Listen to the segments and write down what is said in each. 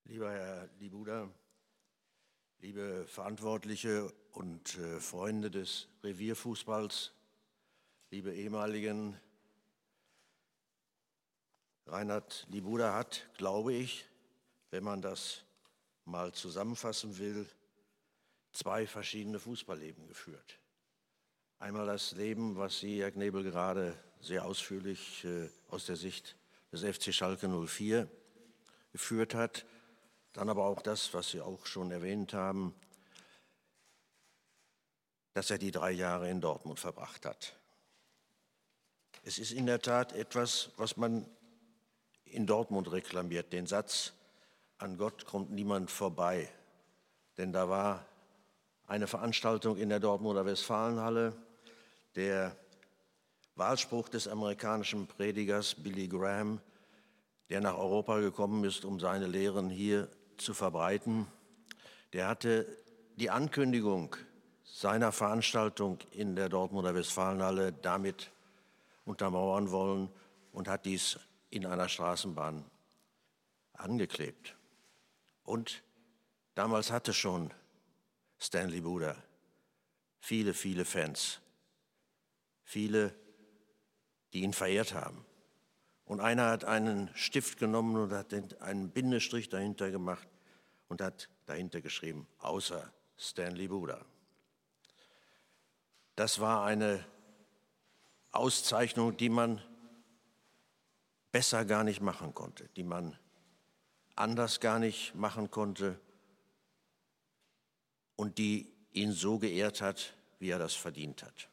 Lieber Herr Libuda, liebe Verantwortliche und Freunde des Revierfußballs, liebe ehemaligen, Reinhard Libuda hat, glaube ich, wenn man das mal zusammenfassen will, zwei verschiedene Fußballleben geführt. Einmal das Leben, was Sie, Herr Knebel, gerade sehr ausführlich aus der Sicht des FC Schalke 04 geführt hat, dann aber auch das, was Sie auch schon erwähnt haben, dass er die 3 Jahre in Dortmund verbracht hat. Es ist in der Tat etwas, was man in Dortmund reklamiert, den Satz, an Gott kommt niemand vorbei. Denn da war eine Veranstaltung in der Dortmunder Westfalenhalle, der Wahlspruch des amerikanischen Predigers Billy Graham, der nach Europa gekommen ist, um seine Lehren hier zu verbreiten, der hatte die Ankündigung seiner Veranstaltung in der Dortmunder Westfalenhalle damit untermauern wollen und hat dies in einer Straßenbahn angeklebt. Und damals hatte schon Stan Libuda viele, viele Fans, viele, die ihn verehrt haben. Und einer hat einen Stift genommen und hat einen Bindestrich dahinter gemacht und hat dahinter geschrieben, außer Stan Libuda. Das war eine Auszeichnung, die man besser gar nicht machen konnte, die man anders gar nicht machen konnte und die ihn so geehrt hat, wie er das verdient hat.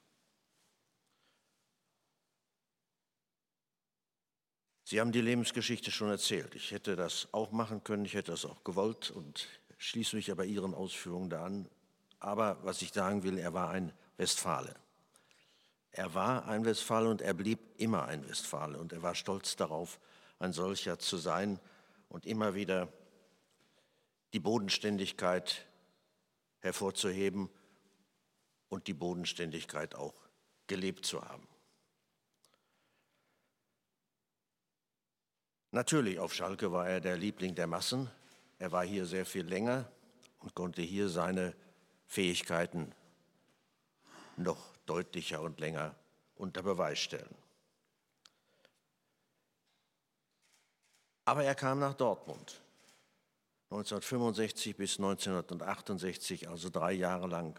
Sie haben die Lebensgeschichte schon erzählt. Ich hätte das auch machen können, ich hätte das auch gewollt und schließe mich aber Ihren Ausführungen da an. Aber was ich sagen will, er war ein Westfale. Er war ein Westfale und er blieb immer ein Westfale. Und er war stolz darauf, ein solcher zu sein und immer wieder die Bodenständigkeit hervorzuheben und die Bodenständigkeit auch gelebt zu haben. Natürlich, auf Schalke war er der Liebling der Massen. Er war hier sehr viel länger und konnte hier seine Fähigkeiten noch deutlicher und länger unter Beweis stellen. Aber er kam nach Dortmund, 1965 bis 1968, also 3 Jahre lang.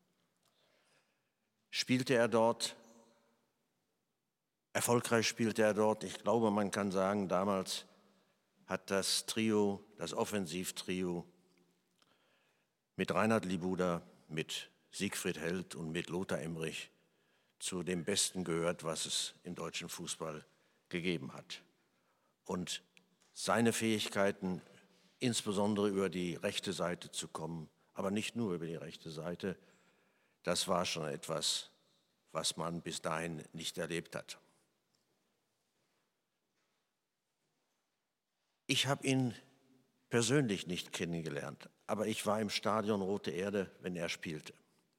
Spielte er dort, erfolgreich spielte er dort. Ich glaube, man kann sagen, damals hat das Trio, das Offensivtrio mit Reinhard Libuda, mit Siegfried Held und mit Lothar Emmerich zu dem Besten gehört, was es im deutschen Fußball gegeben hat. Und seine Fähigkeiten, insbesondere über die rechte Seite zu kommen, aber nicht nur über die rechte Seite, das war schon etwas, was man bis dahin nicht erlebt hat. Ich habe ihn persönlich nicht kennengelernt, aber ich war im Stadion Rote Erde, wenn er spielte.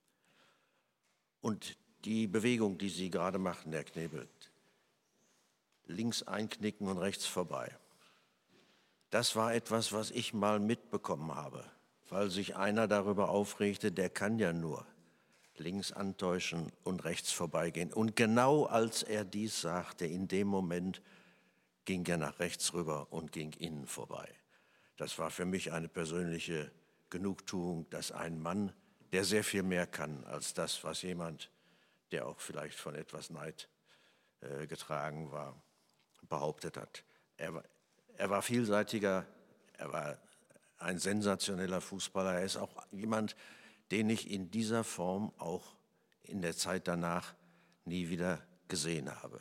Und die Bewegung, die Sie gerade machten, Herr Knebel, links einknicken und rechts vorbei, das war etwas, was ich mal mitbekommen habe, weil sich einer darüber aufregte, der kann ja nur links antäuschen und rechts vorbeigehen. Und genau als er dies sagte, in dem Moment ging er nach rechts rüber und ging innen vorbei. Das war für mich eine persönliche Genugtuung, dass ein Mann, der sehr viel mehr kann als das, was jemand, der auch vielleicht von etwas Neid getragen war, behauptet hat. Er war vielseitiger, er war ein sensationeller Fußballer. Er ist auch jemand, den ich in dieser Form auch in der Zeit danach nie wieder gesehen habe.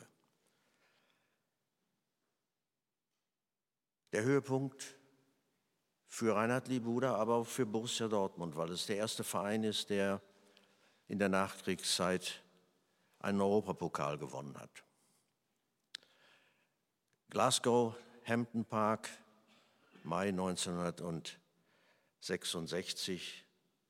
Der Höhepunkt für Reinhard Libuda, aber auch für Borussia Dortmund, weil es der erste Verein ist, der in der Nachkriegszeit einen Europapokal gewonnen hat. Glasgow, Hampden Park, Mai 1966.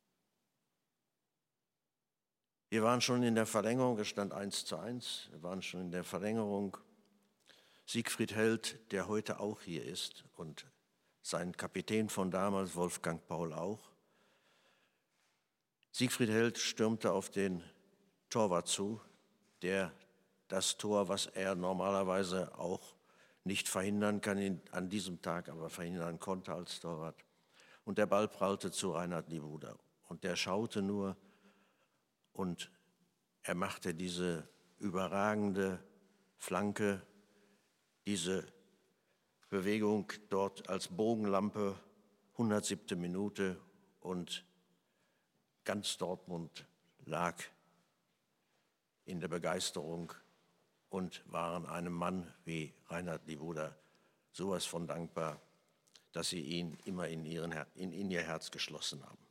Wir waren schon in der Verlängerung, es stand 1:1, wir waren schon in der Verlängerung. Siegfried Held, der heute auch hier ist und sein Kapitän von damals, Wolfgang Paul, auch. Siegfried Held stürmte auf den Torwart zu, der das Tor, was er normalerweise auch nicht verhindern kann, an diesem Tag aber verhindern konnte als Torwart. Und der Ball prallte zu Reinhard Niebuhr. Und der schaute nur und er machte diese überragende Flanke, diese Bewegung dort als Bogenlampe, 107. Minute, und ganz Dortmund lag in der Begeisterung und waren einem Mann wie Reinhard Niebuhr sowas von dankbar, dass sie ihn immer in ihr Herz geschlossen haben.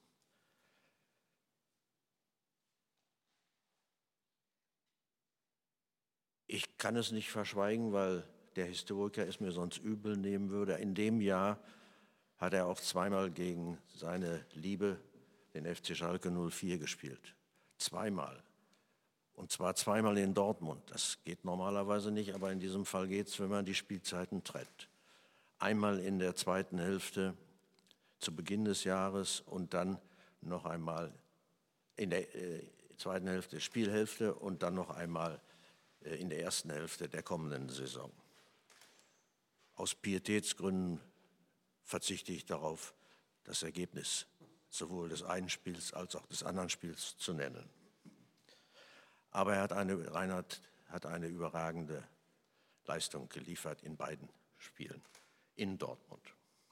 Ich kann es nicht verschweigen, weil der Historiker es mir sonst übel nehmen würde. In dem Jahr hat er auch zweimal gegen seine Liebe, den FC Schalke 04, gespielt. Zweimal. Und zwar zweimal in Dortmund. Das geht normalerweise nicht, aber in diesem Fall geht es, wenn man die Spielzeiten trennt. Einmal in der zweiten Hälfte zu Beginn des Jahres und dann noch einmal in der zweiten Hälfte, Spielhälfte, und dann noch einmal in der ersten Hälfte der kommenden Saison. Aus Pietätsgründen verzichte ich darauf, das Ergebnis sowohl des einen Spiels als auch des anderen Spiels zu nennen. Aber Reinhard hat eine überragende Leistung geliefert in beiden Spielen in Dortmund.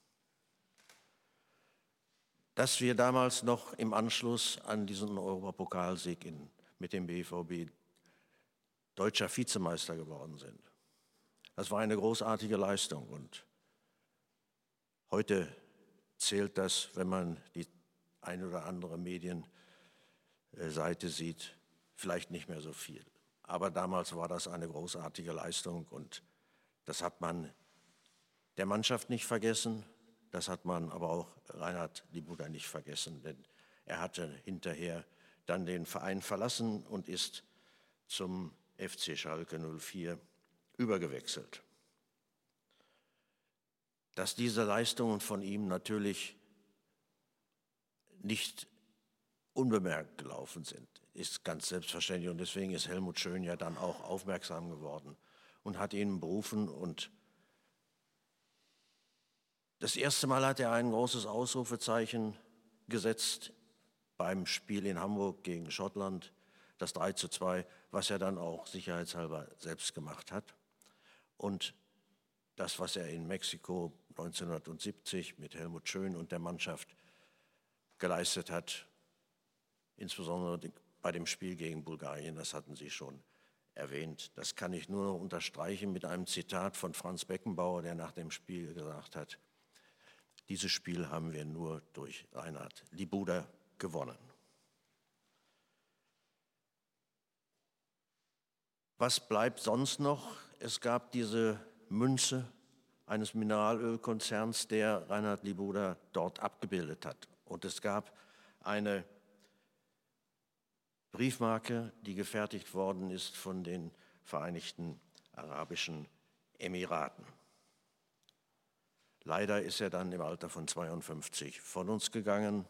Dass wir damals noch im Anschluss an diesen Europapokalsieg mit dem BVB deutscher Vizemeister geworden sind, das war eine großartige Leistung. Und heute zählt das, wenn man die ein oder andere Medienseite sieht, vielleicht nicht mehr so viel. Aber damals war das eine großartige Leistung und das hat man der Mannschaft nicht vergessen, das hat man aber auch Reinhard Niebuhr nicht vergessen, denn er hatte hinterher dann den Verein verlassen und ist zum FC Schalke 04 übergewechselt. Dass diese Leistungen von ihm natürlich nicht unbemerkt gelaufen sind, ist ganz selbstverständlich. Und deswegen ist Helmut Schön ja dann auch aufmerksam geworden und hat ihn berufen. Und das erste Mal hat er ein großes Ausrufezeichen gesetzt beim Spiel in Hamburg gegen Schottland, das 3:2, was er dann auch sicherheitshalber selbst gemacht hat. Und das, was er in Mexiko 1970 mit Helmut Schön und der Mannschaft geleistet hat, insbesondere bei dem Spiel gegen Bulgarien, das hatten Sie schon erwähnt. Das kann ich nur noch unterstreichen mit einem Zitat von Franz Beckenbauer, der nach dem Spiel gesagt hat: Dieses Spiel haben wir nur durch Reinhard Niebuhr gewonnen. Was bleibt sonst noch? Es gab diese Münze eines Mineralölkonzerns, der Reinhard Niebuhr dort abgebildet hat. Und es gab eine Briefmarke, die gefertigt worden ist von den Vereinigten Arabischen Emiraten. Leider ist er dann im Alter von 52 von uns gegangen.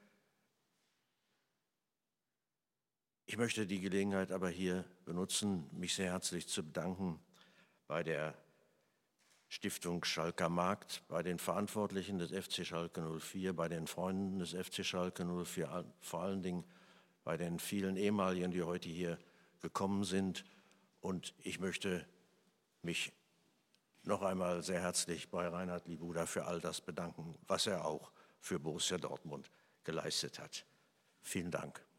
Ich möchte die Gelegenheit aber hier benutzen, mich sehr herzlich zu bedanken bei der Stiftung Schalker Markt, bei den Verantwortlichen des FC Schalke 04, bei den Freunden des FC Schalke 04, vor allen Dingen bei den vielen Ehemaligen, die heute hier gekommen sind. Und ich möchte mich noch einmal sehr herzlich bei Reinhard Niebuhr für all das bedanken, was er auch für Borussia Dortmund geleistet hat. Vielen Dank.